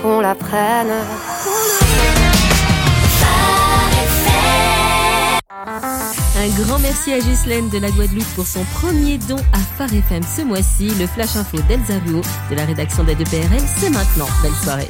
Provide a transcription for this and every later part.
qu'on la prenne. Un grand merci à Ghislaine de la Guadeloupe pour son premier don à Phare FM ce mois-ci. Le Flash Info d'Elsa Ruot de la rédaction d'A2PRL, c'est maintenant. Belle soirée.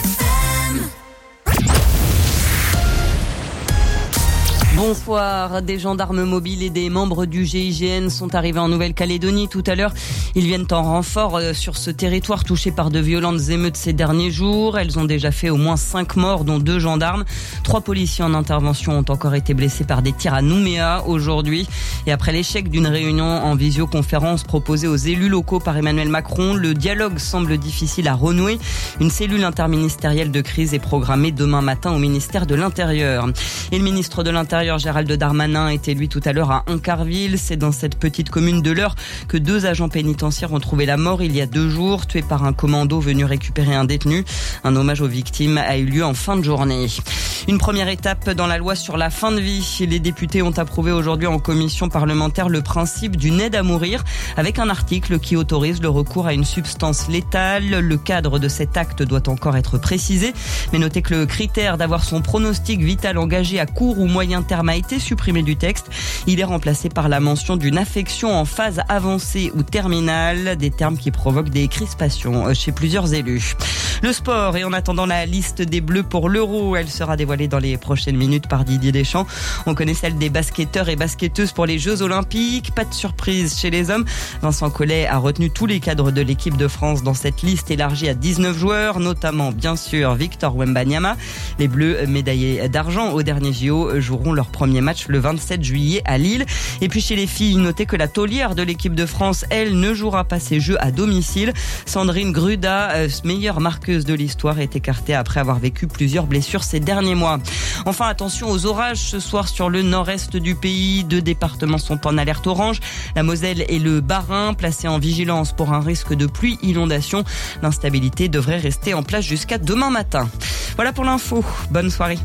Bonsoir, des gendarmes mobiles et des membres du GIGN sont arrivés en Nouvelle-Calédonie tout à l'heure. Ils viennent en renfort sur ce territoire touché par de violentes émeutes ces derniers jours. Elles ont déjà fait au moins 5 morts, dont 2 gendarmes. 3 policiers en intervention ont encore été blessés par des tirs à Nouméa aujourd'hui. Et après l'échec d'une réunion en visioconférence proposée aux élus locaux par Emmanuel Macron, le dialogue semble difficile à renouer. Une cellule interministérielle de crise est programmée demain matin au ministère de l'Intérieur. Et le ministre de l'Intérieur, Gérald Darmanin, était lui tout à l'heure à Ancarville. C'est dans cette petite commune de l'Eure que 2 agents pénitentiaires ont trouvé la mort il y a 2 jours, tués par un commando venu récupérer un détenu. Un hommage aux victimes a eu lieu en fin de journée. Une première étape dans la loi sur la fin de vie. Les députés ont approuvé aujourd'hui en commission parlementaire le principe d'une aide à mourir avec un article qui autorise le recours à une substance létale. Le cadre de cet acte doit encore être précisé, mais notez que le critère d'avoir son pronostic vital engagé à court ou moyen terme a été supprimé du texte. Il est remplacé par la mention d'une affection en phase avancée ou terminale, des termes qui provoquent des crispations chez plusieurs élus. Le sport, et en attendant la liste des Bleus pour l'Euro, elle sera dévoilée dans les prochaines minutes par Didier Deschamps. On connaît celle des basketteurs et basketteuses pour les Jeux Olympiques. Pas de surprise chez les hommes. Vincent Collet a retenu tous les cadres de l'équipe de France dans cette liste élargie à 19 joueurs, notamment bien sûr Victor Wembanyama. Les Bleus, médaillés d'argent au dernier JO, joueront leur premier match le 27 juillet à Lille. Et puis chez les filles, notez que la taulière de l'équipe de France, elle, ne jouera pas ses Jeux à domicile. Sandrine Gruda, meilleure marqueuse de l'histoire, est écartée après avoir vécu plusieurs blessures ces derniers mois. Enfin, attention aux orages ce soir sur le nord-est du pays. 2 départements sont en alerte orange. La Moselle et le Bas-Rhin, placés en vigilance pour un risque de pluie-inondation. L'instabilité devrait rester en place jusqu'à demain matin. Voilà pour l'info. Bonne soirée.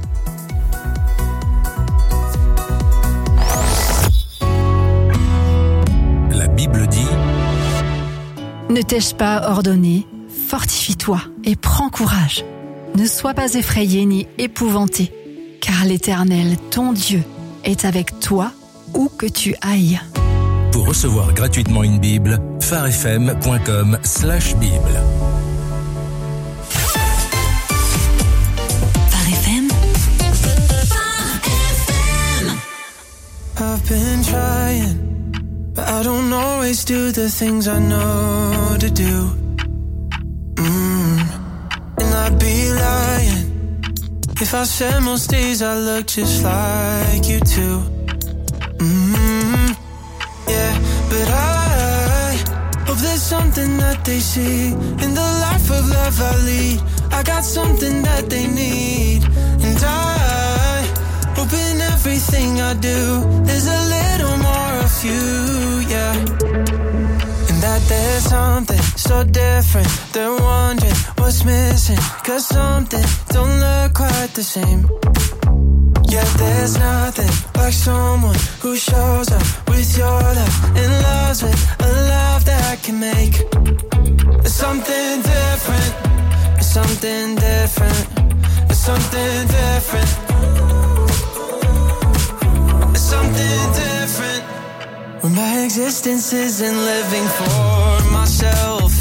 La Bible dit: Ne t'ai-je pas ordonné? Fortifie-toi et prends courage. Ne sois pas effrayé ni épouvanté, car l'Éternel, ton Dieu, est avec toi où que tu ailles. Pour recevoir gratuitement une Bible, pharefm.com/Bible. Phare FM. I've been trying, but I don't always do the things I know to do. And I'd be lying if I said most days I look just like you too. Yeah, but I hope there's something that they see in the life of love I lead. I got something that they need, and I hope in everything I do there's a little more of you, yeah. And that there's something so different, they're wondering what's missing, 'cause something don't look quite the same. Yeah, there's nothing like someone who shows up with your love and loves with a love that can make something different, something different, something different, something different. When my existence isn't living for myself,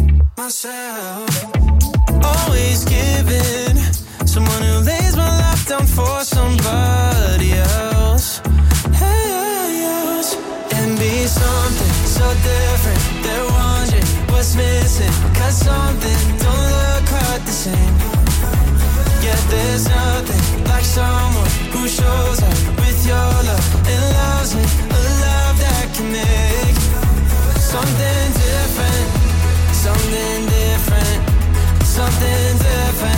always giving, someone who lays my life down for somebody else, and be something so different, they're wondering what's missing, 'cause something don't look quite the same. Yeah, there's nothing like someone who shows up with your love and loves me, a love that can make something different, something different, something different.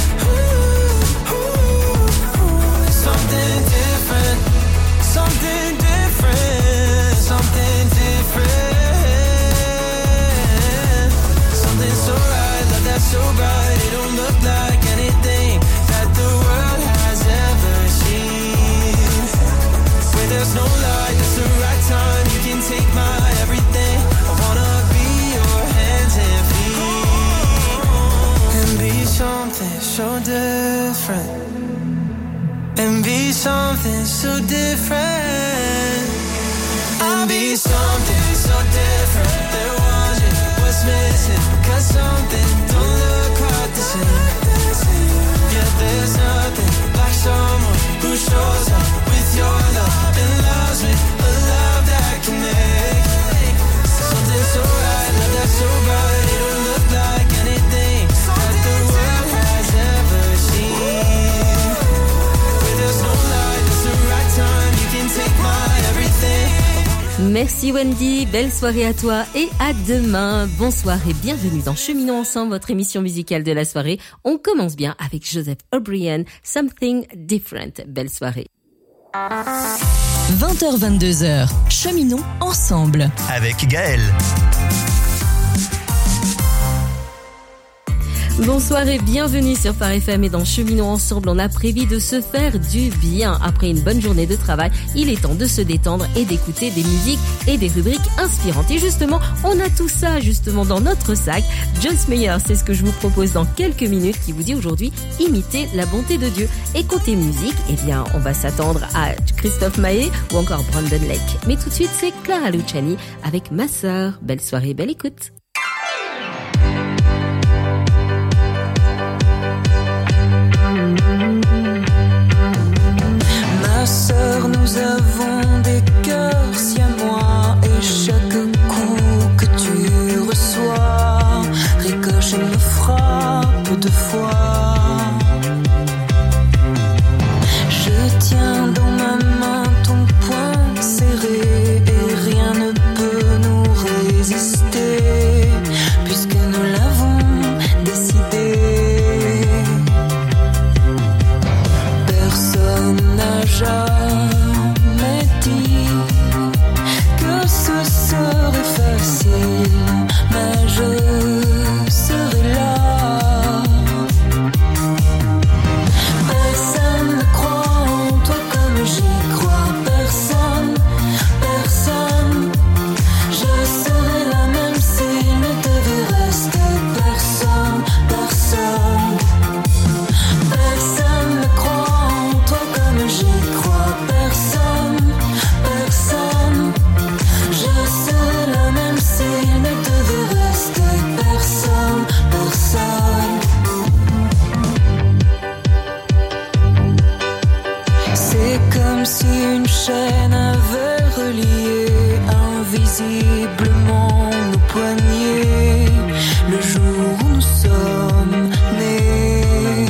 Something different, something different, something different. Something so right, love that's so bright, it don't look like anything that the world has ever seen. Where there's no light, it's the right time, you can take my everything. I wanna be your hands and feet, and be something so different and be something so different and be something so different. There wasn't what's missing, 'cause something don't look quite the same. Yeah, there's nothing like someone who shows up with your love and loves with a love that can make something so right, love that's so bright. It don't look like anything that the world has ever seen. Where there's no light, it's the right time. You can take my everything. Merci Wendy, belle soirée à toi et à demain. Bonsoir et bienvenue dans Cheminons Ensemble, votre émission musicale de la soirée. On commence bien avec Joseph O'Brien, Something Different. Belle soirée. 20h-22h, Cheminons Ensemble. Avec Gaël. Bonsoir et bienvenue sur Phare FM et dans Cheminons Ensemble. On a prévu de se faire du bien. Après une bonne journée de travail, il est temps de se détendre et d'écouter des musiques et des rubriques inspirantes. Et justement, on a tout ça justement dans notre sac. Joyce Meyer, c'est ce que je vous propose dans quelques minutes, qui vous dit aujourd'hui imiter la bonté de Dieu. Et côté musique, eh bien, on va s'attendre à Christophe Maé ou encore Brandon Lake. Mais tout de suite, c'est Clara Luciani avec Ma Sœur. Belle soirée, belle écoute. Ma sœur, nous avons des cœurs siamois et chaque coup que tu reçois ricoche et me frappe deux fois. Je tiens dans ma main ton poing serré et rien ne peut nous résister puisque nous l'avons décidé. Personne n'a jamais dit que ce serait facile, mais je serai là. Personne ne croit en toi comme j'y crois. Personne, personne. Je serai là même s'il ne devait rester personne, personne. Personne ne croit en toi comme j'y crois. Personne, personne. Je serai là même s'il ne devait rester personne, personne. C'est comme si une chaîne avait relié invisiblement nos poignets le jour où nous sommes nés.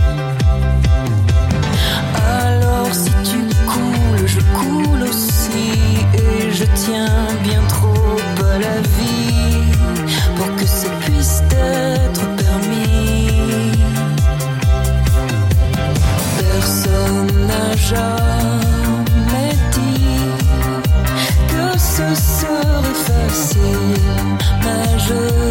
Alors si tu coules, je coule aussi et je tiens bien trop à la vie pour que ça puisse être permis. Personne n'a jamais dit que ce serait facile, mais je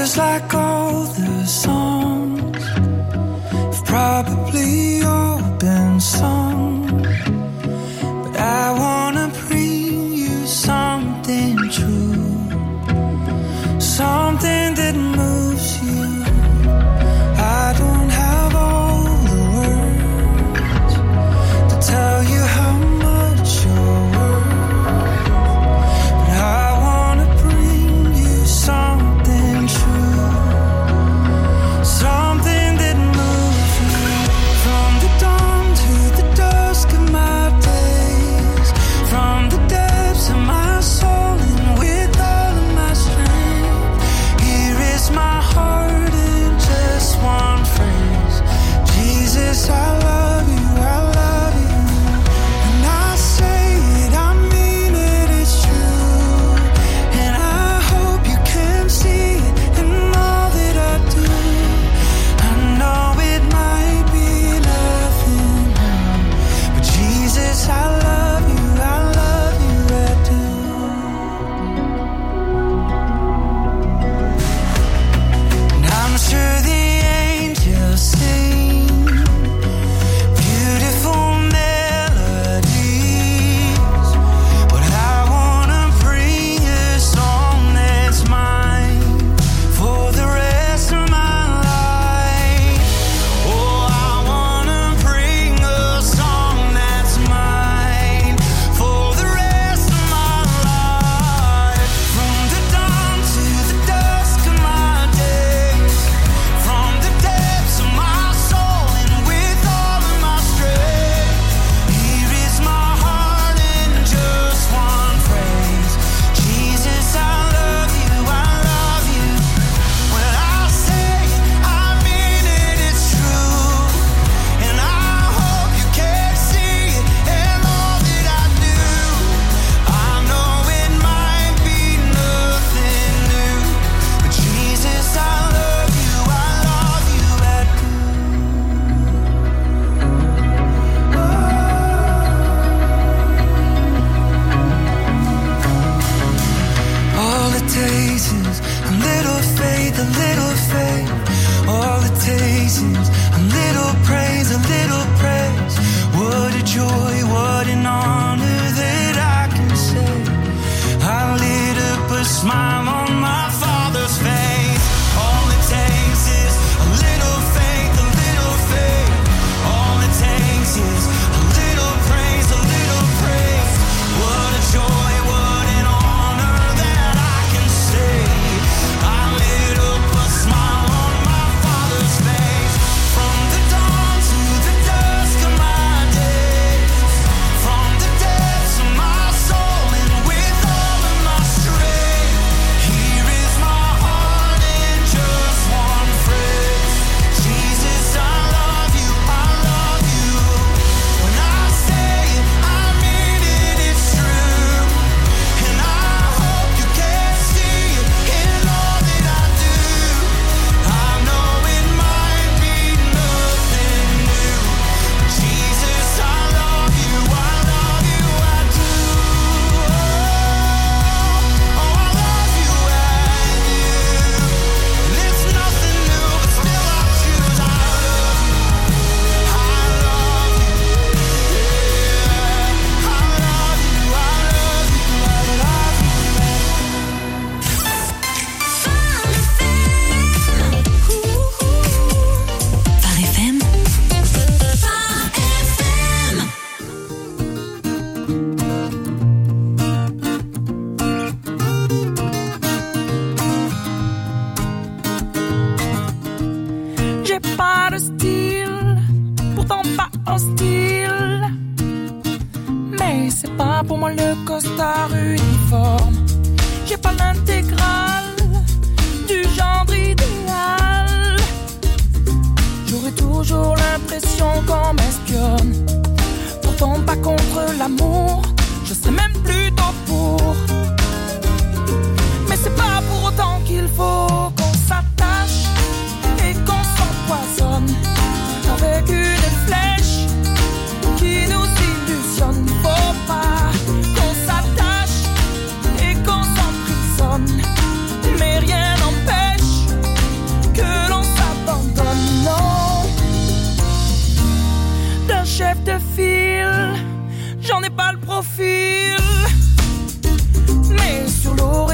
just like all the songs have probably all been sung, but I wanna bring you something true, something that moves you. I don't have all the words to tell you how much you're worth, but I wanna bring you something true, something that moves you. From the dawn to the dusk of my days, from the depths of my soul and with all of my strength, here is my heart in just one phrase. Jesus, I love you, I love you. And I say it, I mean it, it's true. And I hope you can see it in all that I do. I know it might be nothing now, but Jesus, I love you, I do. And I'm sure the angels sing beautiful melodies, but I wanna bring a song that's mine for the rest of my life. Oh, I wanna bring a song that's mine for the rest of my life. From the dawn to the dusk of my days, from the depths of my soul and with all of my strength, here is my heart in just one phrase. Jesus, I love you, I love you. When I say it, I mean it, it's true. And I hope you can see it in all that I do. I know it might be nothing new, but Jesus, I love you, I do. All it takes is a little faith, a little faith. All it takes is a little praise, a little praise. What a joy, what an honor that I can say I lit up a smile on my Father's face. All it takes is a little faith, a little faith. All it takes is a little praise, a little praise. What a joy, what an honor that I can say I lit up a smile on my Father's face. From the dawn to the dusk of my days, from the depths of my soul and with all of my strength, here is my heart in just one phrase. Jesus, I love you, I love you. When I say it, I mean it, it's true. And I hope you can see it in all that I do. I know it might be nothing new, but Jesus, I love you, I do. Oh, I love you and you. And it's nothing new, but still I choose. I love you, I love you. Yeah, I love you, I love you, I love you. Phare FM. J'ai pas de style, pourtant pas hostile. Mais c'est pas pour moi le costard uniforme. J'ai pas l'intégrale du genre idéal. J'aurais toujours l'impression qu'on m'espionne. Pourtant pas contre l'amour, je sais même plutôt pour. Mais c'est pas pour autant qu'il faut qu'on s'attache et qu'on s'empoisonne avec une flèche qui nous illusionne. Faut pas qu'on s'attache et qu'on s'emprisonne, mais rien n'empêche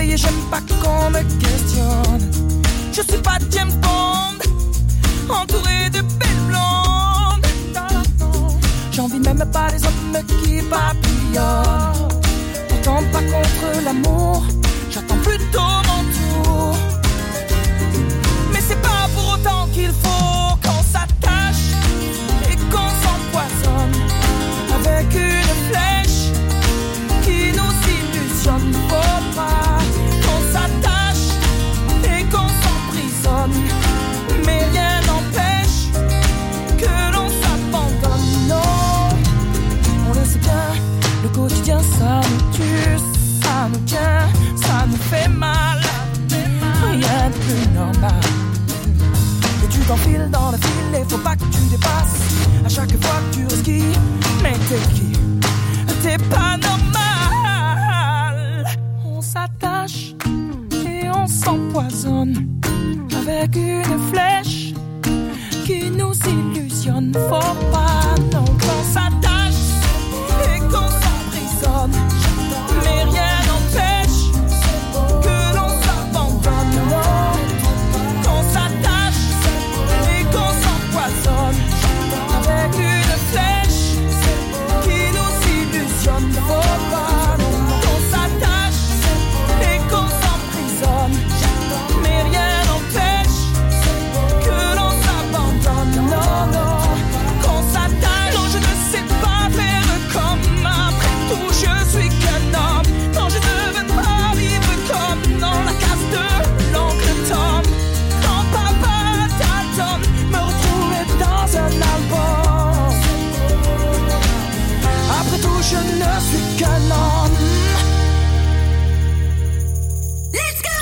et j'aime pas qu'on me questionne. Je suis pas James Bond, entouré de belles blondes. J'envie même pas les hommes qui papillonnent. Pourtant pas contre l'amour, j'attends plutôt mon tour. Mais c'est pas pour autant qu'il faut qu'on s'attache et qu'on s'empoisonne avec une flèche qui nous illusionne. Faut pas qu'on s'attache et qu'on s'emprisonne, mais rien n'empêche que l'on s'abandonne. Non, on le sait bien, le quotidien ça nous tue, ça nous tient, ça nous fait mal. Rien de plus normal. Et tu t'enfiles dans le fil et faut pas que tu dépasses à chaque fois que tu resquilles. Mais t'es qui? T'es pas normal. On s'attache et on s'empoisonne avec une flèche qui nous illusionne. Faut pas non qu'on s'attache et qu'on s'emprisonne, mais rien n'empêche que l'on s'abandonne. Non, qu'on s'attache et qu'on s'empoisonne avec une flèche qui nous illusionne. Faut pas qu'on s'attache et qu'on s'emprisonne, mais rien n'empêche que l'on s'abandonne. Non, non, qu'on s'attache. Non, je ne sais pas faire comme après tout, je suis qu'un homme. Non, je ne veux pas vivre comme dans la case de l'oncle Tom. Quand papa t'attend, me retrouver dans un album. Après tout, je ne suis qu'un homme. Let's go!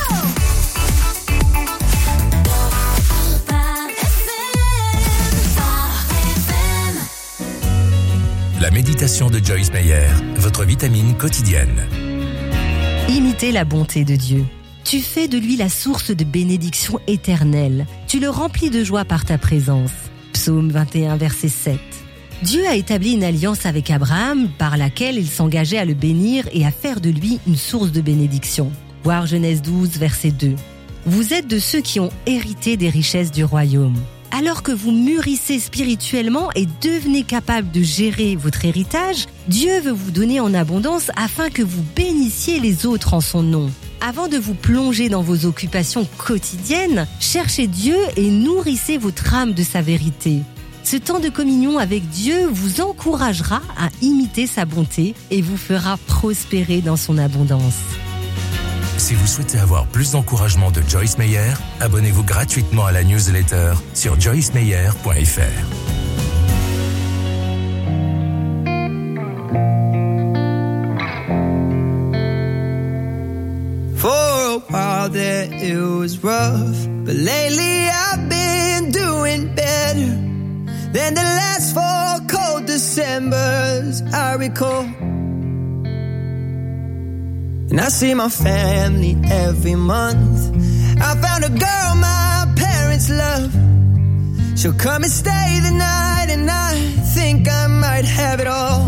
La méditation de Joyce Meyer, votre vitamine quotidienne. Imitez la bonté de Dieu. Tu fais de lui la source de bénédiction éternelle. Tu le remplis de joie par ta présence. Psaume 21, verset 7. Dieu a établi une alliance avec Abraham par laquelle il s'engageait à le bénir et à faire de lui une source de bénédiction. Voir Genèse 12, verset 2. Vous êtes de ceux qui ont hérité des richesses du royaume. Alors que vous mûrissez spirituellement et devenez capable de gérer votre héritage, Dieu veut vous donner en abondance afin que vous bénissiez les autres en son nom. Avant de vous plonger dans vos occupations quotidiennes, cherchez Dieu et nourrissez votre âme de sa vérité. Ce temps de communion avec Dieu vous encouragera à imiter sa bonté et vous fera prospérer dans son abondance. Si vous souhaitez avoir plus d'encouragement de Joyce Meyer, abonnez-vous gratuitement à la newsletter sur joycemeyer.fr. For a while there it was rough, but lately I've been doing better than the last 4 cold Decembers I recall. And I see my family every month. I found a girl my parents love. She'll come and stay the night, and I think I might have it all.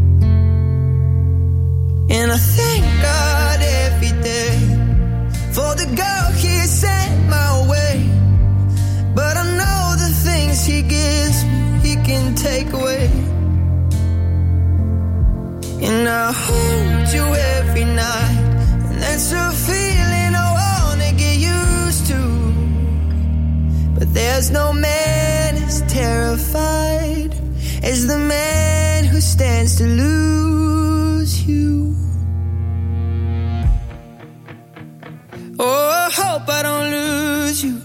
And I thank God every day for the girl He sent my way. But I know the things He gives me, He can take away. And I hold you every night, and that's a feeling I wanna get used to. But there's no man as terrified as the man who stands to lose you. Oh, I hope I don't lose you.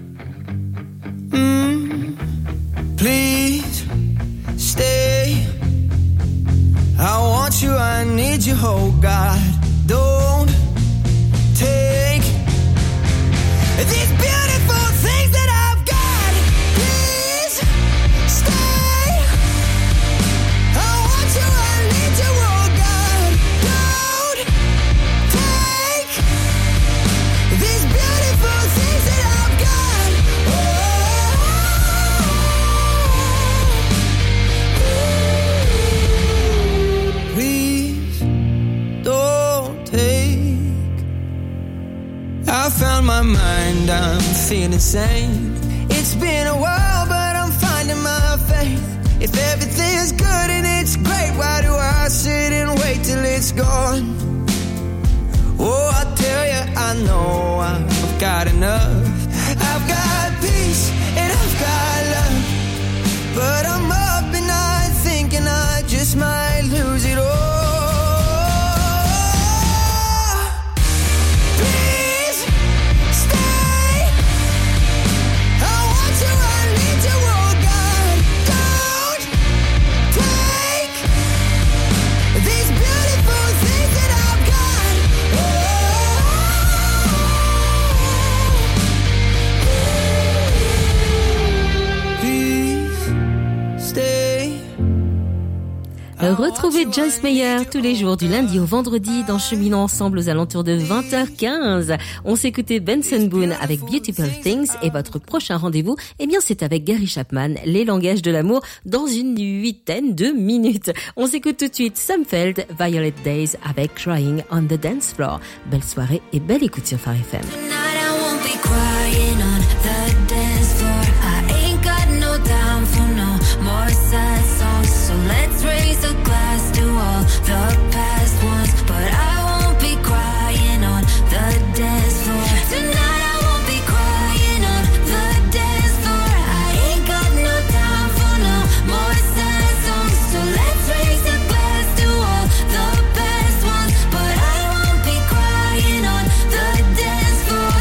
Please stay. I want you, I need you, oh God. Don't take these beautiful things that I've got. Please stay. I want you, I need you, oh God. Don't take these beautiful things that I've got. Please don't I found my mind, I'm feeling sane. It's been a while, but I'm finding my faith. If everything's good and it's great, why do I sit and wait till it's gone? Oh, I tell you, I know I've got enough. I've got peace and I've got love, but I'm up at night thinking I just might lose it all. Please stay. I want you, I need you, oh God. Don't take these beautiful things that I've got. Please stay. Retrouvez Joyce Meyer tous les jours du lundi au vendredi dans Cheminons Ensemble aux alentours de 20h15. On s'écoutait Benson Boone avec Beautiful Things et votre prochain rendez-vous, eh bien c'est avec Gary Chapman, Les langages de l'amour, dans une 8aine de minutes. On s'écoute tout de suite Sumfeld, Violet Days avec Crying on the Dance Floor. Belle soirée et belle écoute sur Phare FM. So let's raise a glass to all the past ones, but I won't be crying on the dance floor. Tonight I won't be crying on the dance floor. I ain't got no time for no more sad songs. So let's raise a glass to all the past ones, but I won't be crying on the dance floor.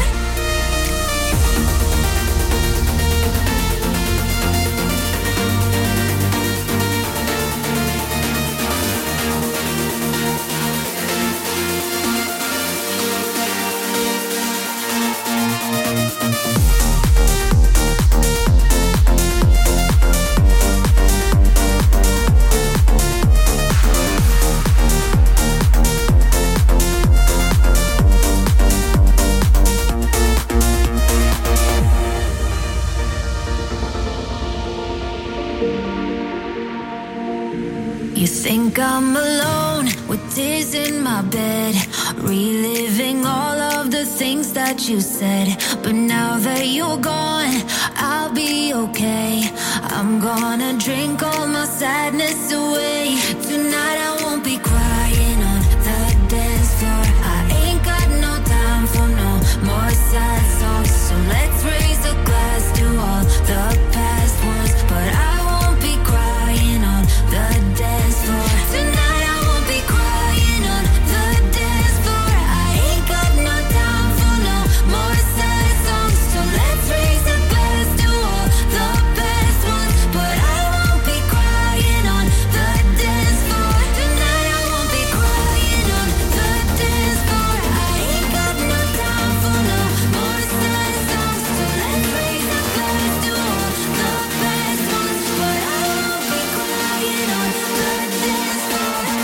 You think I'm alone with tears in my bed, reliving all of the things that you said. But now that you're gone, I'll be okay. I'm gonna drink all my sadness away. Tonight I won't be crying on the dance floor. I ain't got no time for no more sad songs. So let's raise a glass to all the past ones, but I won't be crying on the dance floor. Tonight I won't be crying on the dance floor. I ain't got no time for no more sad songs. So let's raise a glass to all the past ones, but I won't be crying on the dance floor. Tonight I won't be crying on the dance floor. I ain't got no time for no more sad songs. So let's raise a glass to all the past ones, but I won't be crying on the dance floor.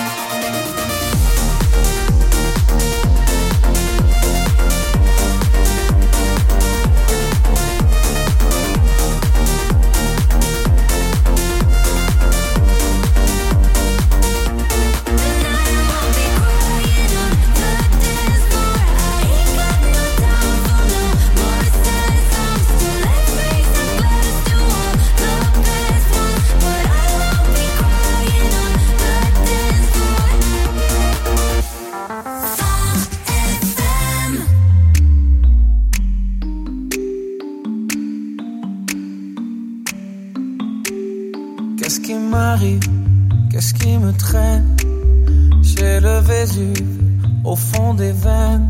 Qu'est-ce qui m'arrive? Qu'est-ce qui me traîne? J'ai le Vésuve au fond des veines.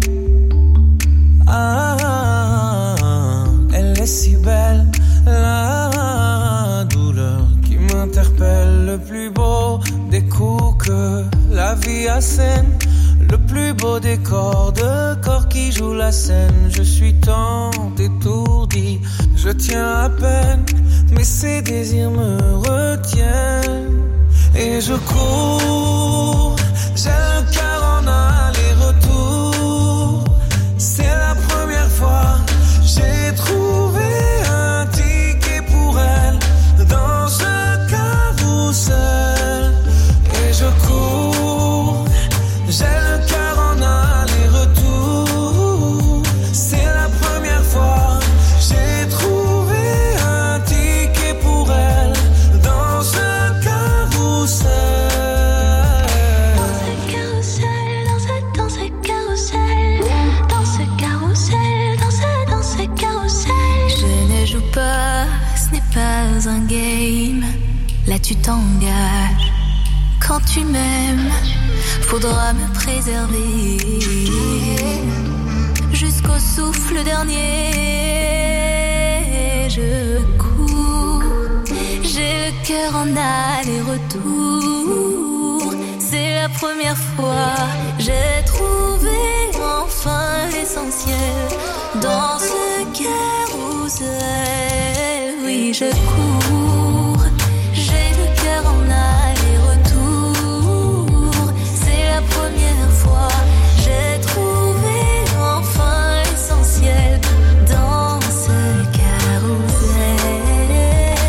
Ah, elle est si belle, la douleur qui m'interpelle. Le plus beau des coups que la vie assène, le plus beau décor de corps qui joue la scène. Je suis tant étourdi, je tiens à peine, mais ces désirs me retiennent. Et je cours, j'ai le cœur en aller-retour. C'est la première fois, j'ai trouvé un ticket pour elle dans ce carrousel. Et je cours, j'ai le cœur en aller-retour. C'est dans un game, là tu t'engages. Quand tu m'aimes, faudra me préserver jusqu'au souffle dernier. Je cours, j'ai le cœur en aller-retour. C'est la première fois, j'ai trouvé enfin l'essentiel dans ce carrousel. Oui, je cours, j'ai le cœur en aller-retour. C'est la première fois, j'ai trouvé enfin l'essentiel dans ce carrousel.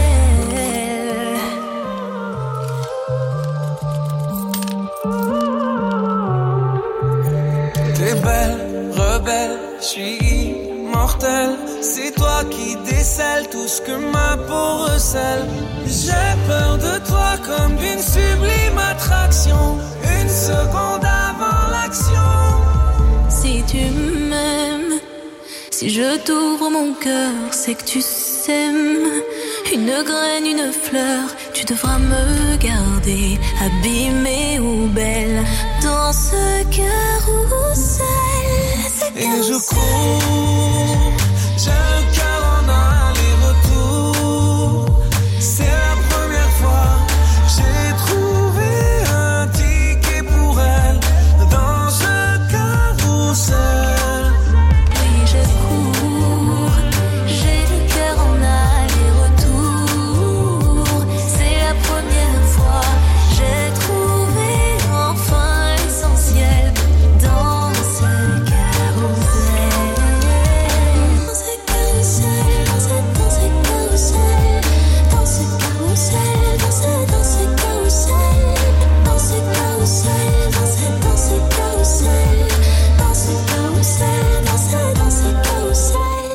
T'es belle, rebelle, je suis immortel. C'est toi qui décèles tout ce que ma peau recèle. J'ai peur de toi comme d'une sublime attraction. Une seconde avant l'action. Si tu m'aimes, si je t'ouvre mon cœur, c'est que tu s'aimes. Une graine, une fleur, tu devras me garder, abîmée ou belle, dans ce carrousel. Et je cours, j'ai un cœur en aller-retour. C'est la première fois, j'ai trouvé un ticket pour elle dans ce carrousel. Oui, je cours, j'ai le cœur en aller-retour. C'est la première fois, j'ai trouvé enfin l'essentiel dans ce carrousel. Dans ce carrousel, dans ce carrousel, dans ce carrousel, dans ce carrousel, dans ce carrousel, dans ce carrousel, dans ce carrousel, dans ce carrousel.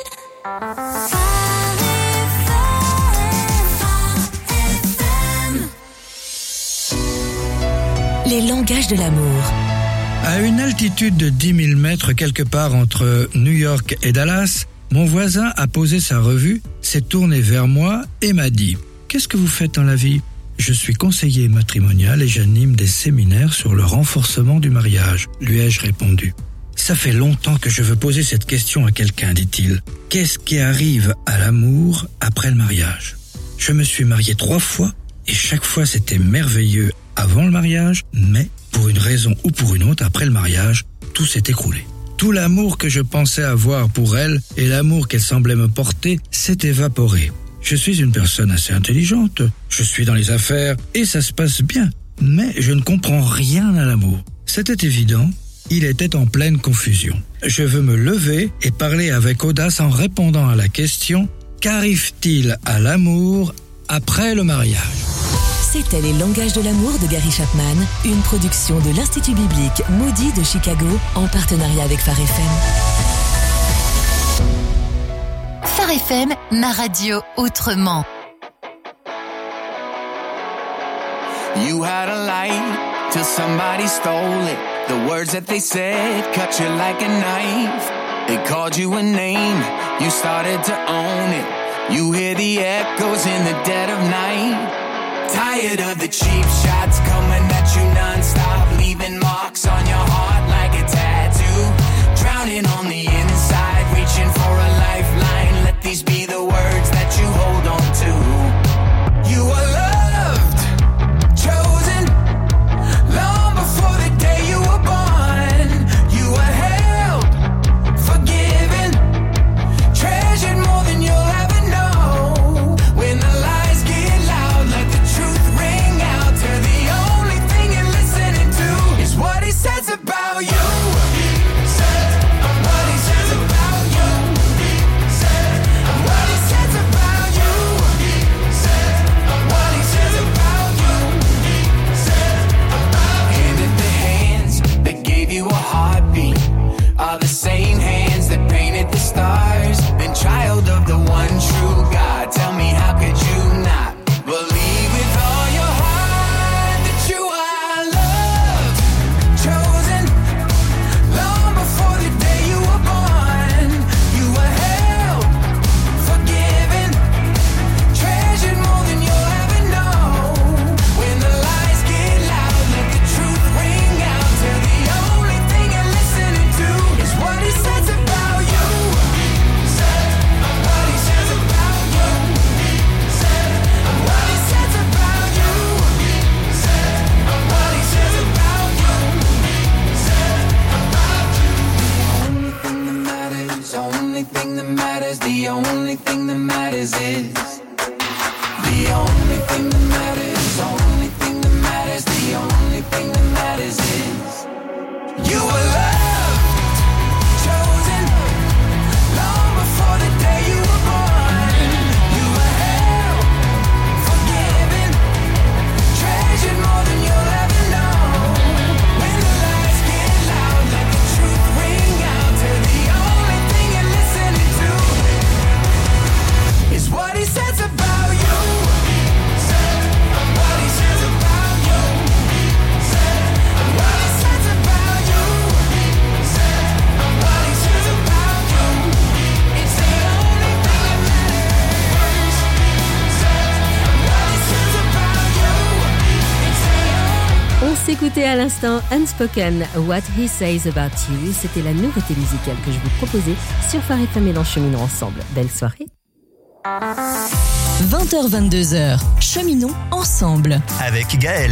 Les langages de l'amour. À une altitude de 10 000 mètres quelque part entre New York et Dallas, mon voisin a posé sa revue, s'est tourné vers moi et m'a dit « Qu'est-ce que vous faites dans la vie ?» Je suis conseiller matrimonial et j'anime des séminaires sur le renforcement du mariage, lui ai-je répondu. Ça fait longtemps que je veux poser cette question à quelqu'un, dit-il. Qu'est-ce qui arrive à l'amour après le mariage ? Je me suis marié 3 fois et chaque fois c'était merveilleux avant le mariage, mais pour une raison ou pour une autre, après le mariage, tout s'est écroulé. Tout l'amour que je pensais avoir pour elle et l'amour qu'elle semblait me porter s'est évaporé. Je suis une personne assez intelligente, je suis dans les affaires et ça se passe bien, mais je ne comprends rien à l'amour. C'était évident, il était en pleine confusion. Je veux me lever et parler avec audace en répondant à la question « Qu'arrive-t-il à l'amour après le mariage ?» C'était Les langages de l'amour de Gary Chapman, une production de l'Institut biblique Moody de Chicago en partenariat avec Phare FM. Phare FM, ma radio autrement. You had a light till somebody stole it. The words that they said cut you like a knife. They called you a name, you started to own it. You hear the echoes in the dead of night. Tired of the cheap shots coming at you non-stop, leaving marks on your heart like a tattoo. Drowning on the inside, reaching for a lifeline. Let these be the words that you hold on to. You are loved, chosen, long before the day you were born. You are held, forgiven, treasured more than you'll ever know. When the lies get loud, let the truth ring out. Till the only thing you're listening to is what he says about you. What he says about you. What he says about you. What he says about you. And if the hands that gave you a heartbeat are the same hands that painted the stars, then child of the one true God, tell me how could you not believe with all your heart that you are loved, chosen, long before the day you were born. You were held, forgiven, treasured the only thing that matters is the only thing that matters, only thing that matters, the only thing that matters is you were loved, chosen, long before the day you were born. You were held, forgiven, treasured more than you'll ever know. When the lights get loud, let the truth ring out to the only thing you're listening to is what he says about you. What he says about you. What he says about you. What he says about you. It's the only thing that matters. What he says about you. It's the only. On s'écoutait à l'instant Unspoken, What He Says About You. C'était la nouveauté musicale que je vous proposais sur Phare FM et dans Cheminons ensemble. Belle soirée. 20h-22h, cheminons ensemble. Avec Gaël.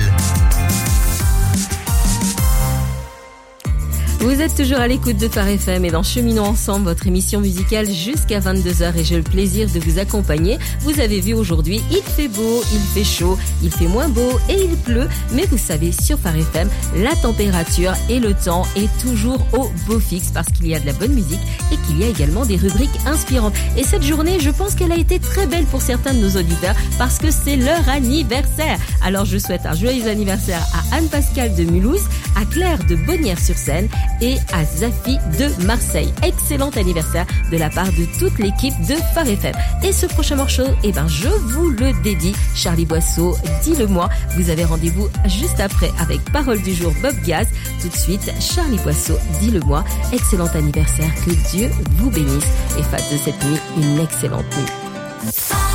Vous êtes toujours à l'écoute de Phare FM et dans Cheminons ensemble, votre émission musicale jusqu'à 22h et j'ai le plaisir de vous accompagner. Vous avez vu aujourd'hui, il fait beau, il fait chaud, il fait moins beau et il pleut. Mais vous savez, sur Phare FM, la température et le temps est toujours au beau fixe parce qu'il y a de la bonne musique et qu'il y a également des rubriques inspirantes. Et cette journée, je pense qu'elle a été très belle pour certains de nos auditeurs parce que c'est leur anniversaire. Alors je souhaite un joyeux anniversaire à Anne-Pascale de Mulhouse, à Claire de Bonnières-sur-Seine et à Zafi de Marseille. Excellent anniversaire de la part de toute l'équipe de Phare FM. Et ce prochain morceau, je vous le dédie. Charlie Boisseau, dis-le-moi. Vous avez rendez-vous juste après avec Parole du jour Bob Gaz. Tout de suite, Charlie Boisseau, dis-le-moi. Excellent anniversaire, que Dieu vous bénisse et fasse de cette nuit une excellente nuit.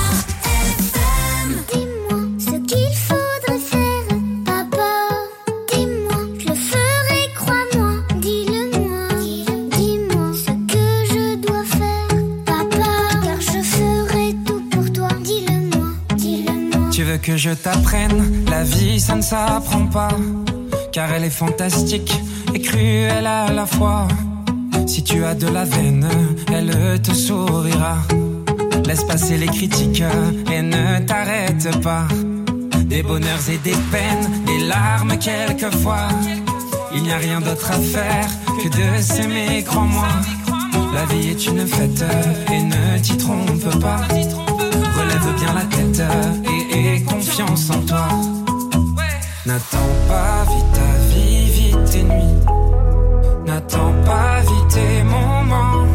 Que je t'apprenne, la vie ça ne s'apprend pas, car elle est fantastique et cruelle à la fois. Si tu as de la veine, elle te sourira. Laisse passer les critiques et ne t'arrête pas. Des bonheurs et des peines, des larmes quelquefois. Il n'y a rien d'autre à faire que de s'aimer, crois-moi. La vie est une fête et ne t'y trompe pas. Relève bien la tête et aie confiance en toi. N'attends pas vite ta vie, vite tes nuits. N'attends pas vite tes moments.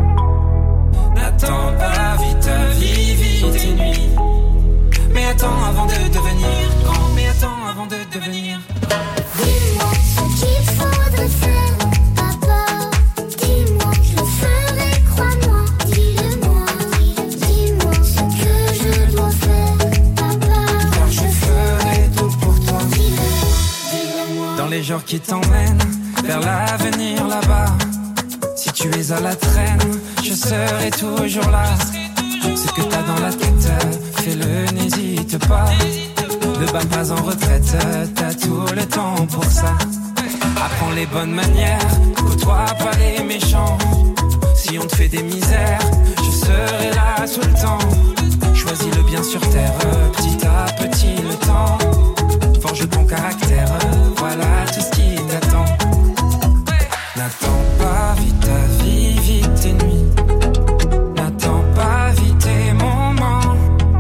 N'attends pas vite ta vie, vite tes nuits. Mais attends avant de devenir grand. Mais attends avant de devenir grand. Dis-moi ce qu'il faudrait faire, papa. Dis-moi, je le ferai, crois-moi. Dis-le-moi. Dis-moi ce que je dois faire, papa. Car je ferai tout pour toi. Dis-le-moi. Dans les jours qui t'emmènent vers l'avenir là-bas, si tu es à la traîne, je serai toujours là. Ce que t'as dans la tête, fais-le, n'hésite pas. Ne bats pas en retraite, t'as tout le temps pour ça. Apprends les bonnes manières, côtoie pas les méchants. Si on te fait des misères, je serai là tout le temps. Choisis le bien sur terre, petit à petit le temps. Forge ton caractère, voilà tout ce qui t'attend. N'attends pas vite ta vie, vite tes nuits. N'attends pas vite tes moments.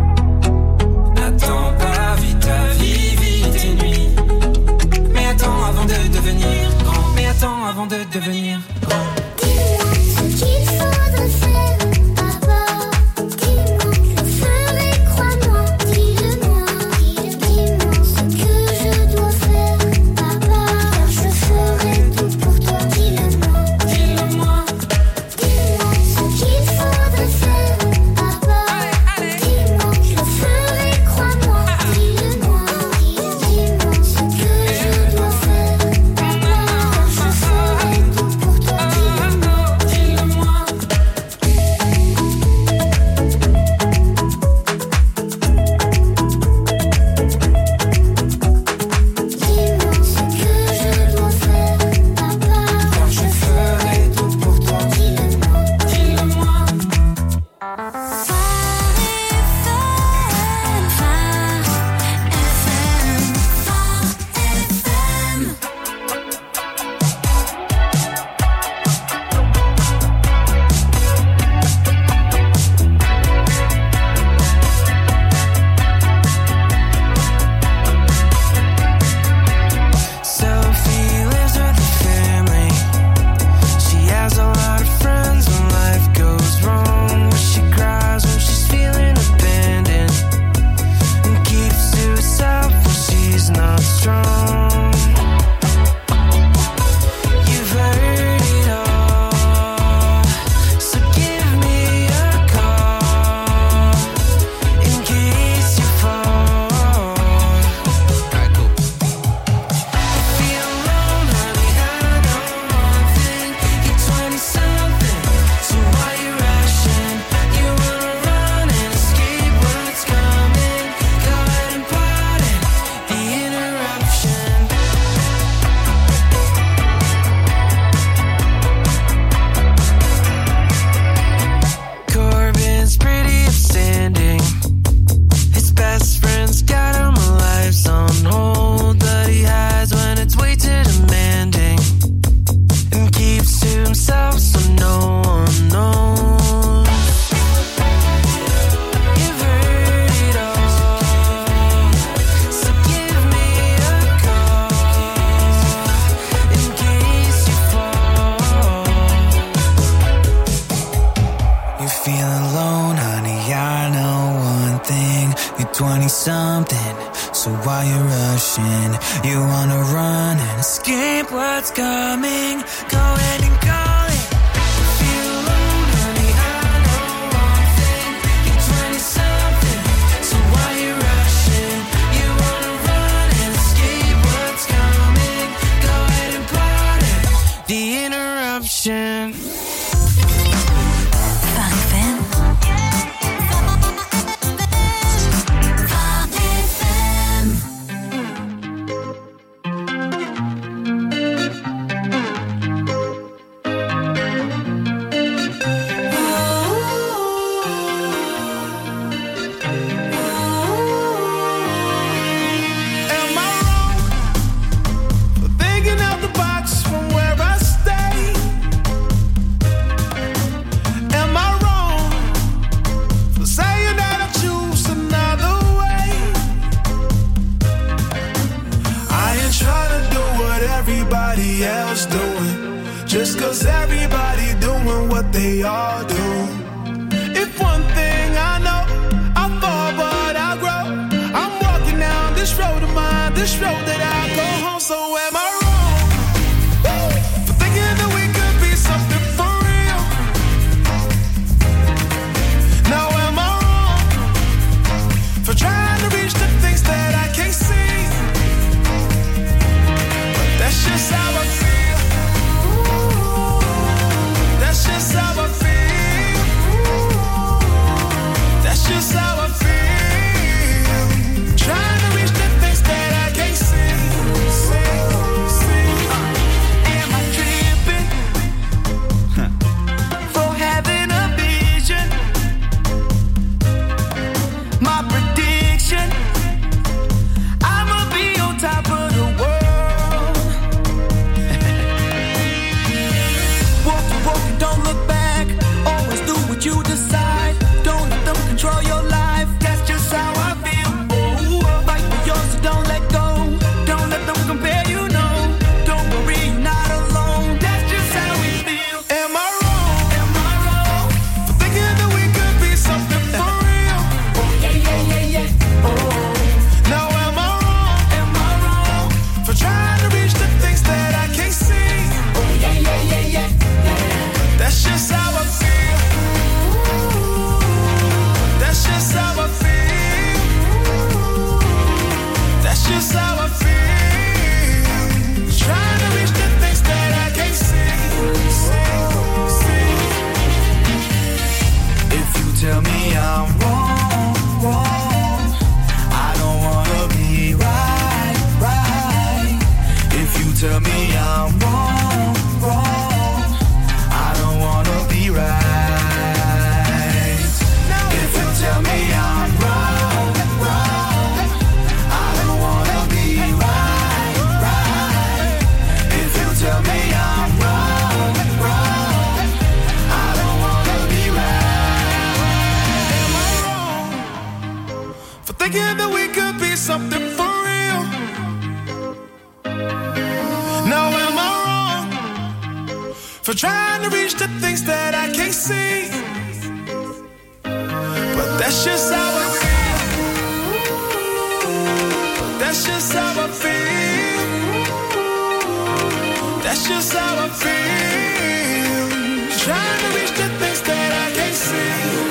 N'attends pas vite ta vie, vite tes nuits. Mais attends avant de devenir grand. Mais attends avant de devenir grand. Dis-moi ce qu'il faudrait faire, papa. Dis-moi, je le ferai, crois-moi. Dis-le-moi. Dis-moi ce que je dois faire, papa. Car je ferai tout pour toi. Dis-le-moi. Dis-le-moi. Dis-moi ce something. So why you rushing? You wanna run and escape what's coming. Go ahead and call it. Feel alone, honey, I know one thing. You're 20-something, so why you rushing? You wanna run and escape what's coming. Go ahead and pardon the interruption. Just 'cause everybody doing what they all do. If one thing I know, I fall but I grow. I'm walking down this road of mine, this road that I go home. So am I wrong for thinking that we could be something for real? Now am I wrong for trying to reach the things that I can't see? But that's just how I feel. That's just how I feel. That's just how I feel. Trying to reach the things that I can't see. Am I tripping for having a vision? My prediction, I'ma be on top of the world. Don't look back, always do what you decide. Don't let them control your life, that's just how I feel. Oh, fight for yours, so don't let go. Don't let them compare, you know. Don't worry, you're not alone. That's just how we feel. Am I wrong? Am I wrong for thinking that we could be something for real? Oh, yeah. Oh, now am I wrong? Am I wrong for trying to reach the things that I can't see? Oh, yeah. That's just how I feel. That's just how I feel. That's just how I feel. Trying to reach the things that I can't see. If you tell me I'm wrong, I don't wanna be right. If you tell me I'm wrong, right. If you tell me I'm wrong, I don't wanna be right. If you tell me I'm wrong, I don't wanna be right. Am I wrong for thinking that we could be something for real? Now am I wrong for trying to reach the things that I can't see? But that's just how I feel. That's just how I feel. That's just how I feel. Trying to reach the things that I can't see.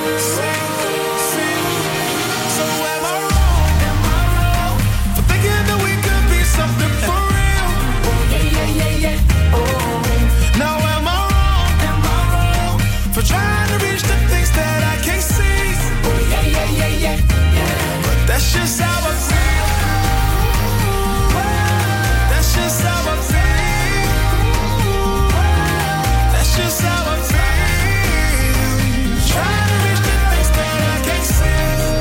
So am I wrong for thinking that we could be something for real? Oh, yeah. Oh. Now am I wrong for trying to reach the things that I can't see? Oh, yeah. But that's just how I feel. That's just how I feel. That's just how I feel. Trying to reach the things that I can't see.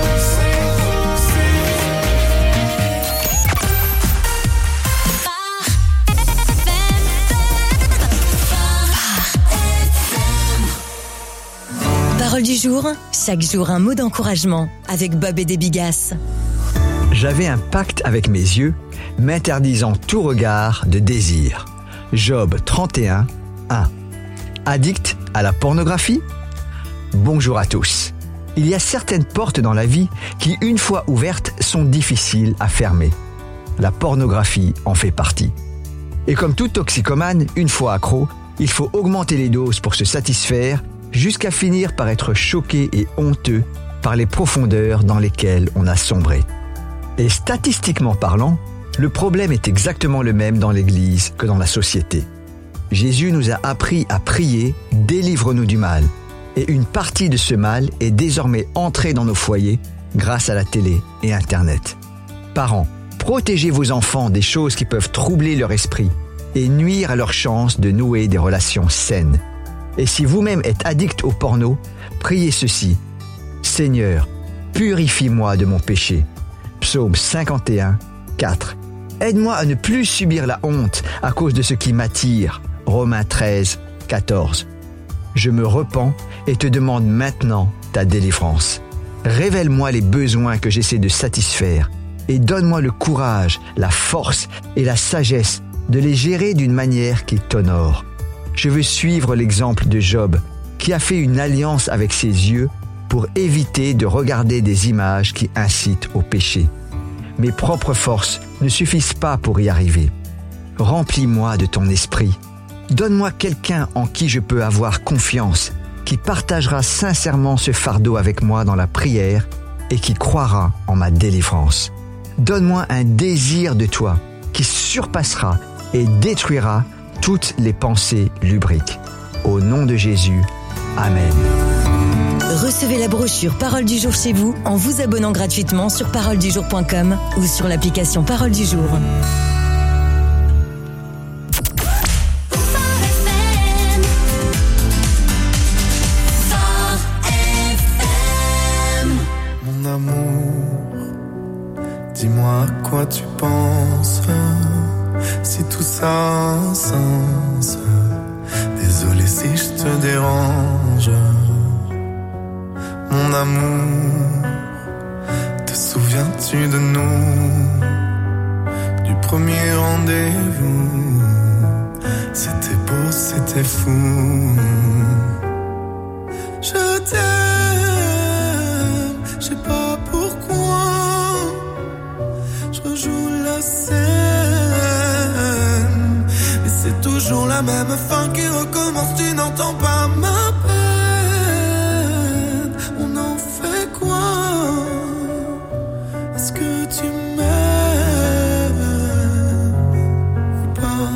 Parole du jour, chaque jour un mot d'encouragement avec Bob et des Bigasses. J'avais un pacte avec mes yeux, m'interdisant tout regard de désir. Job 31, 1. Addict à la pornographie ? Bonjour à tous. Il y a certaines portes dans la vie qui, une fois ouvertes, sont difficiles à fermer. La pornographie en fait partie. Et comme tout toxicomane, une fois accro, il faut augmenter les doses pour se satisfaire jusqu'à finir par être choqué et honteux par les profondeurs dans lesquelles on a sombré. Et statistiquement parlant, le problème est exactement le même dans l'Église que dans la société. Jésus nous a appris à prier « Délivre-nous du mal ». Et une partie de ce mal est désormais entrée dans nos foyers grâce à la télé et Internet. Parents, protégez vos enfants des choses qui peuvent troubler leur esprit et nuire à leur chance de nouer des relations saines. Et si vous-même êtes addict au porno, priez ceci. Seigneur, purifie-moi de mon péché. Psaume 51, 4. Aide-moi à ne plus subir la honte à cause de ce qui m'attire. Romains 13, 14. Je me repens et te demande maintenant ta délivrance. Révèle-moi les besoins que j'essaie de satisfaire et donne-moi le courage, la force et la sagesse de les gérer d'une manière qui t'honore. Je veux suivre l'exemple de Job, qui a fait une alliance avec ses yeux pour éviter de regarder des images qui incitent au péché. Mes propres forces ne suffisent pas pour y arriver. Remplis-moi de ton esprit. Donne-moi quelqu'un en qui je peux avoir confiance, qui partagera sincèrement ce fardeau avec moi dans la prière et qui croira en ma délivrance. Donne-moi un désir de toi qui surpassera et détruira toutes les pensées lubriques. Au nom de Jésus, Amen. Recevez la brochure Parole du jour chez vous en vous abonnant gratuitement sur paroledujour.com ou sur l'application Parole du jour. Mon amour, dis-moi à quoi tu penses, si tout ça a un sens. Désolé si je te dérange. Mon amour, te souviens-tu de nous, du premier rendez-vous? C'était beau, c'était fou. Je t'aime, je sais pas pourquoi. Je rejoue la scène, mais c'est toujours la même fin qui recommence. Tu n'entends pas ma peine. On en fait quoi? Est-ce que tu m'aimes ou pas?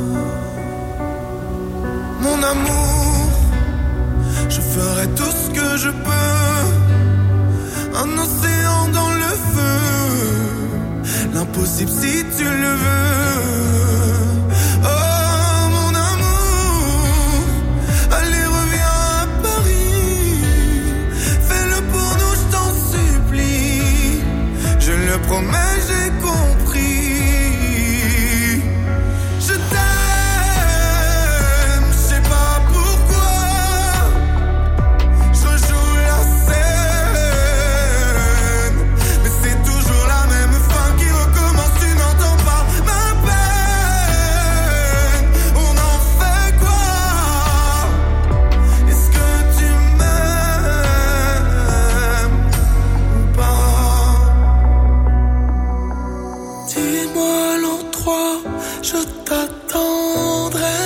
Mon amour, je ferai tout ce que je peux. Un océan dans le feu, l'impossible si tu le veux. Oh mon amour, allez reviens à Paris. Fais-le pour nous, je t'en supplie. Je le promets, j'ai compris. Je t'aime, je sais pas pourquoi. Je rejoue la scène, mais c'est toujours la même fin qui recommence. Tu n'entends pas ma peine. On en fait quoi? Est-ce que tu m'aimes ou pas? Dis-moi l'endroit, je t'attendrai.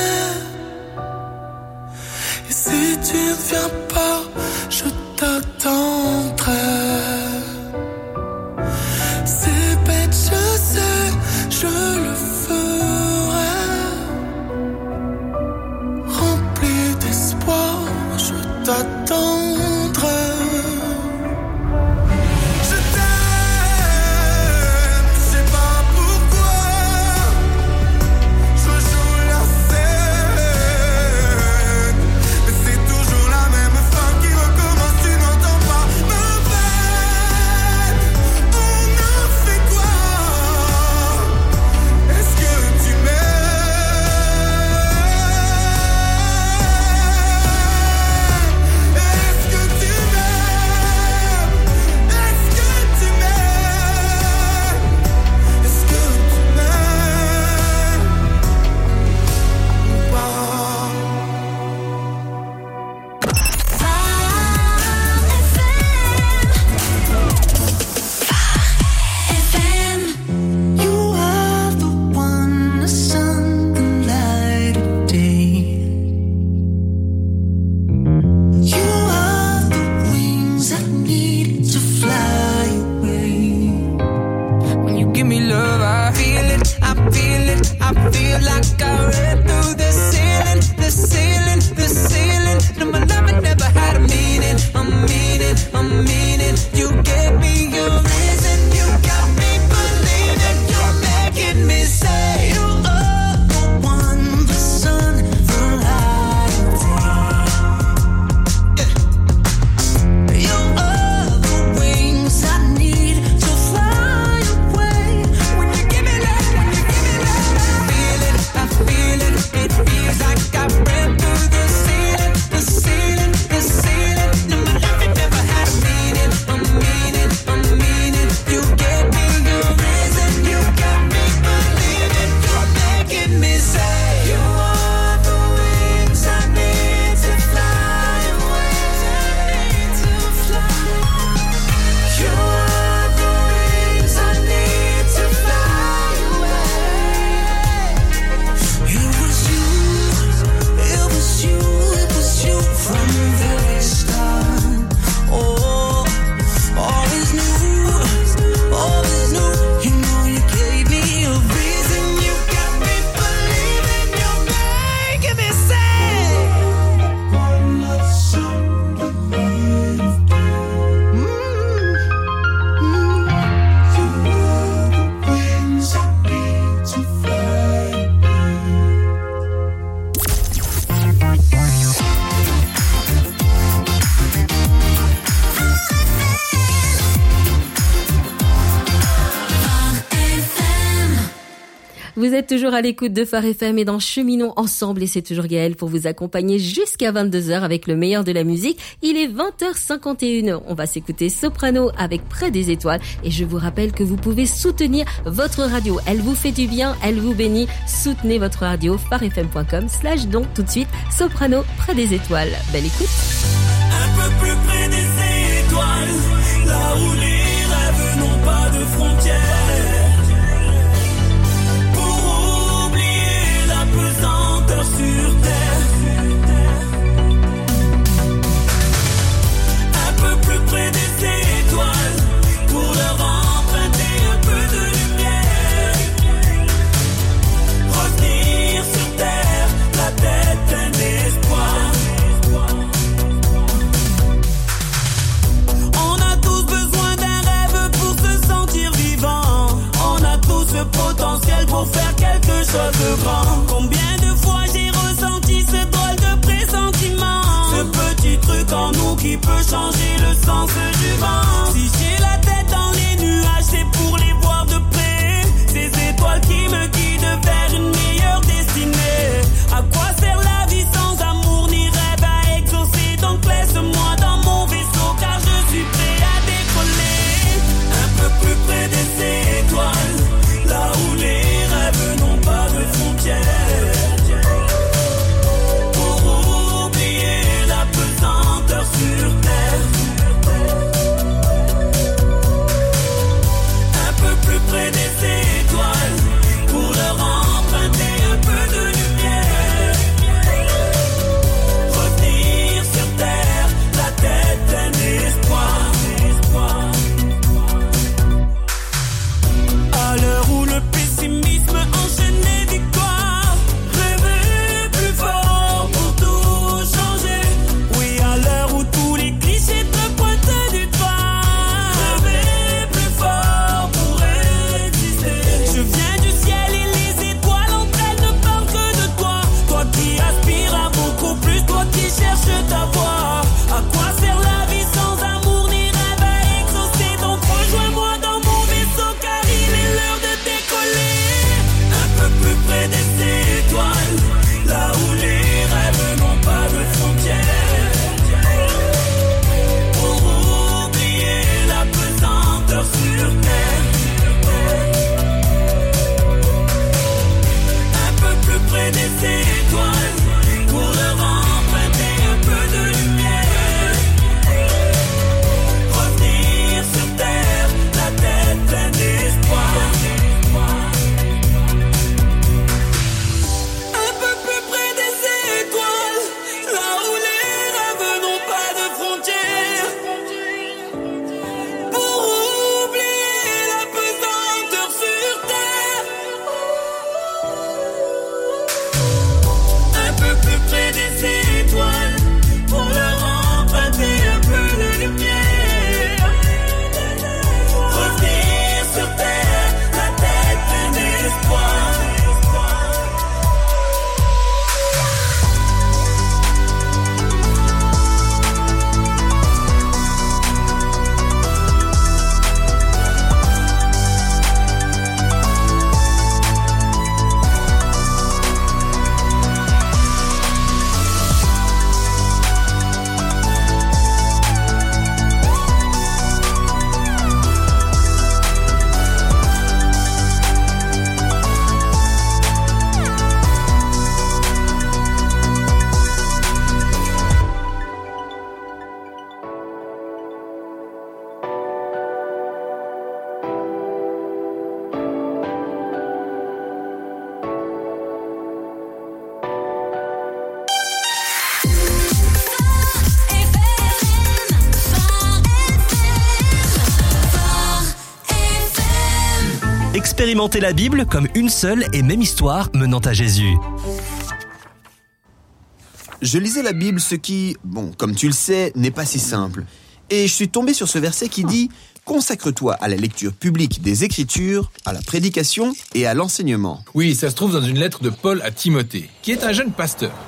Et si tu ne viens pas, je t'attendrai. C'est bête, je sais, je le ferai. Rempli d'espoir, je t'attendrai. Je t'aime, je sais pas pourquoi. Je rejoue la scène, mais c'est toujours la même fin qui recommence. Tu n'entends pas ma peine. On en fait quoi? Est-ce que tu m'aimes? Est-ce Vous êtes toujours à l'écoute de Phare FM et dans Cheminons ensemble et c'est toujours Gaëlle pour vous accompagner jusqu'à 22h avec le meilleur de la musique. Il est 20h51. On va s'écouter Soprano avec Près des étoiles et je vous rappelle que vous pouvez soutenir votre radio. Elle vous fait du bien, elle vous bénit. Soutenez votre radio, pharefm.com/don. Tout de suite, Soprano, Près des étoiles. Belle écoute. Un peu plus près des étoiles, là où les rêves n'ont pas de frontières. Sur terre, un peu plus près des étoiles, pour leur emprunter un peu de lumière. Revenir sur terre, la tête pleine d'espoir. On a tous besoin d'un rêve pour se sentir vivant. On a tous le potentiel pour faire quelque chose de grand. Combien de fois j'ai ressenti ce drôle de pressentiment, ce petit truc en nous qui peut changer le sens du vent. Si j'ai la tête dans les nuages, c'est pour les voir de près, ces étoiles qui me guident vers une meilleure destinée. À quoi sert la vie sans amour ni rêve à exaucer? Donc laisse-moi dans mon vaisseau car je suis prêt à décoller. Un peu plus près des étoiles, là où les rêves n'ont pas de frontières. Sur terre, un peu plus près des étoiles, pour leur emprunter un peu de lumière. Revenir sur terre, la tête pleine d'espoir. À l'heure où le pessimisme enchaîne les victoires, rêver plus fort pour tout changer. Oui, à l'heure où tous les clichés te pointent du doigt, rêver plus fort pour exister. Je viens du ciel et les étoiles entre elles ne parlent que de toi. Toi qui aspires à beaucoup plus, toi qui cherches ta voie. À quoi sert la vie sans amour ni rêve à exaucer? Donc rejoins-moi dans mon vaisseau car il est l'heure de décoller. Un peu plus près des étoiles, là où les rêves n'ont pas de frontières. Pour oublier la pesanteur sur terre. Un peu plus près des étoiles, pour leur emprunter un peu de lumière. Revenir sur terre, la tête pleine d'espoir. Un peu plus près des étoiles, là où les rêves n'ont pas de frontières. Pour oublier la pesanteur sur terre. Un peu plus près des étoiles, pour leur emprunter un peu de lumière. Revenir sur terre, la tête pleine d'espoir. Expérimentez la Bible comme une seule et même histoire menant à Jésus. Je lisais la Bible, ce qui, bon, comme tu le sais, n'est pas si simple. Et je suis tombé sur ce verset qui dit « Consacre-toi à la lecture publique des Écritures, à la prédication et à l'enseignement. » Oui, ça se trouve dans une lettre de Paul à Timothée, qui est un jeune pasteur.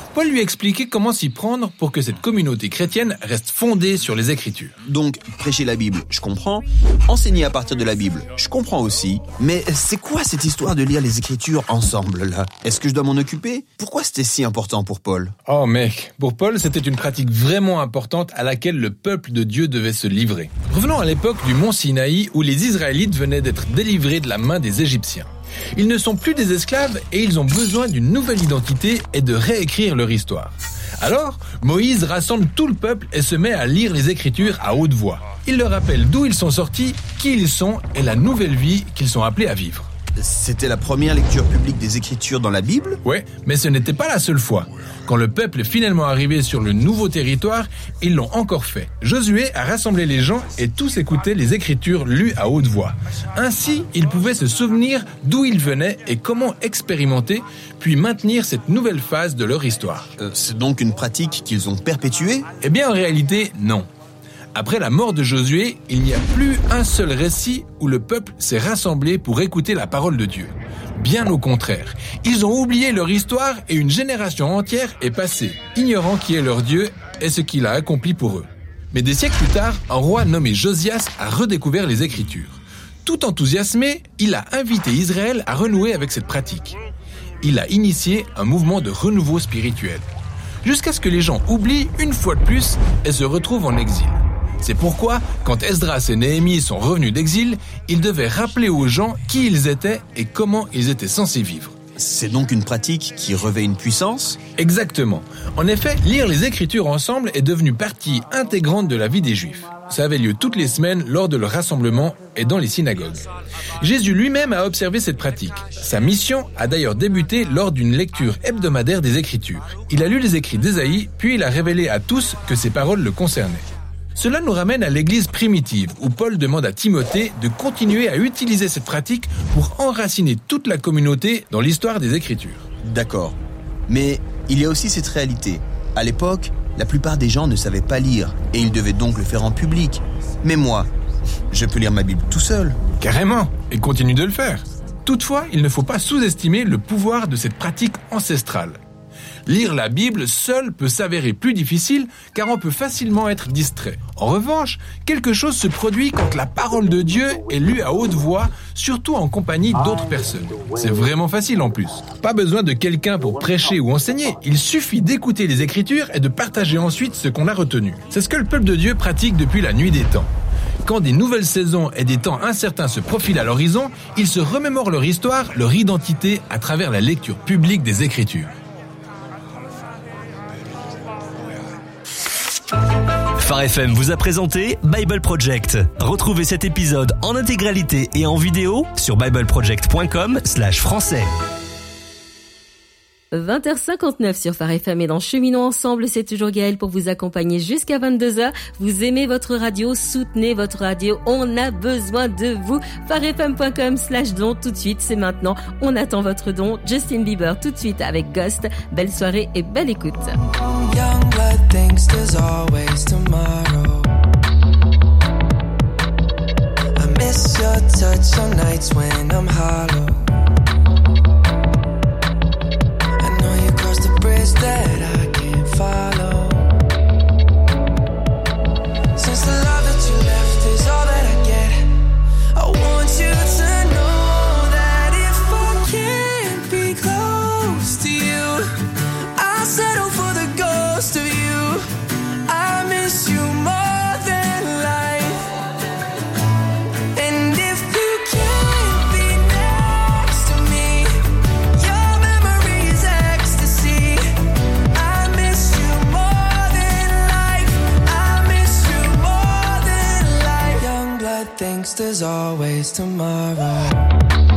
Paul lui a expliqué comment s'y prendre pour que cette communauté chrétienne reste fondée sur les Écritures. Donc, prêcher la Bible, je comprends. Enseigner à partir de la Bible, je comprends aussi. Mais c'est quoi cette histoire de lire les Écritures ensemble, là? Est-ce que je dois m'en occuper? Pourquoi c'était si important pour Paul? Oh mec, pour Paul, c'était une pratique vraiment importante à laquelle le peuple de Dieu devait se livrer. Revenons à l'époque du mont Sinaï où les Israélites venaient d'être délivrés de la main des Égyptiens. Ils ne sont plus des esclaves et ils ont besoin d'une nouvelle identité et de réécrire leur histoire. Alors, Moïse rassemble tout le peuple et se met à lire les Écritures à haute voix. Il leur rappelle d'où ils sont sortis, qui ils sont et la nouvelle vie qu'ils sont appelés à vivre. C'était la première lecture publique des Écritures dans la Bible? Ouais, mais ce n'était pas la seule fois. Quand le peuple est finalement arrivé sur le nouveau territoire, ils l'ont encore fait. Josué a rassemblé les gens et tous écoutaient les Écritures lues à haute voix. Ainsi, ils pouvaient se souvenir d'où ils venaient et comment expérimenter, puis maintenir cette nouvelle phase de leur histoire. C'est donc une pratique qu'ils ont perpétuée? Eh bien, en réalité, non. Après la mort de Josué, il n'y a plus un seul récit où le peuple s'est rassemblé pour écouter la parole de Dieu. Bien au contraire, ils ont oublié leur histoire et une génération entière est passée, ignorant qui est leur Dieu et ce qu'il a accompli pour eux. Mais des siècles plus tard, un roi nommé Josias a redécouvert les Écritures. Tout enthousiasmé, il a invité Israël à renouer avec cette pratique. Il a initié un mouvement de renouveau spirituel, jusqu'à ce que les gens oublient une fois de plus et se retrouvent en exil. C'est pourquoi, quand Esdras et Néhémie sont revenus d'exil, ils devaient rappeler aux gens qui ils étaient et comment ils étaient censés vivre. C'est donc une pratique qui revêt une puissance? Exactement. En effet, lire les Écritures ensemble est devenu partie intégrante de la vie des Juifs. Ça avait lieu toutes les semaines lors de leur rassemblement et dans les synagogues. Jésus lui-même a observé cette pratique. Sa mission a d'ailleurs débuté lors d'une lecture hebdomadaire des Écritures. Il a lu les écrits d'Ésaïe, puis il a révélé à tous que ces paroles le concernaient. Cela nous ramène à l'église primitive, où Paul demande à Timothée de continuer à utiliser cette pratique pour enraciner toute la communauté dans l'histoire des Écritures. D'accord. Mais il y a aussi cette réalité. À l'époque, la plupart des gens ne savaient pas lire, et ils devaient donc le faire en public. Mais moi, je peux lire ma Bible tout seul. Carrément, et continue de le faire. Toutefois, il ne faut pas sous-estimer le pouvoir de cette pratique ancestrale. Lire la Bible seul peut s'avérer plus difficile car on peut facilement être distrait. En revanche, quelque chose se produit quand la parole de Dieu est lue à haute voix, surtout en compagnie d'autres personnes. C'est vraiment facile en plus. Pas besoin de quelqu'un pour prêcher ou enseigner, il suffit d'écouter les Écritures et de partager ensuite ce qu'on a retenu. C'est ce que le peuple de Dieu pratique depuis la nuit des temps. Quand des nouvelles saisons et des temps incertains se profilent à l'horizon, ils se remémorent leur histoire, leur identité à travers la lecture publique des Écritures. Phare FM vous a présenté Bible Project. Retrouvez cet épisode en intégralité et en vidéo sur bibleproject.com/français. 20h59 sur Phare FM et dans Cheminons Ensemble, c'est toujours Gaëlle pour vous accompagner jusqu'à 22h. Vous aimez votre radio, soutenez votre radio, on a besoin de vous. pharefm.com/don, tout de suite, c'est maintenant. On attend votre don. Justin Bieber tout de suite avec Ghost. Belle soirée et belle écoute. Young blood thinks there's always tomorrow. I miss your touch on nights when I'm hollow. That I can't follow. Since the love that you left is all that I get, I want you to know that if I can't be close to you, I'll settle for the ghost of you. I miss you more than life. And if you can't be next to me, your memory is ecstasy. Thinks there's always tomorrow.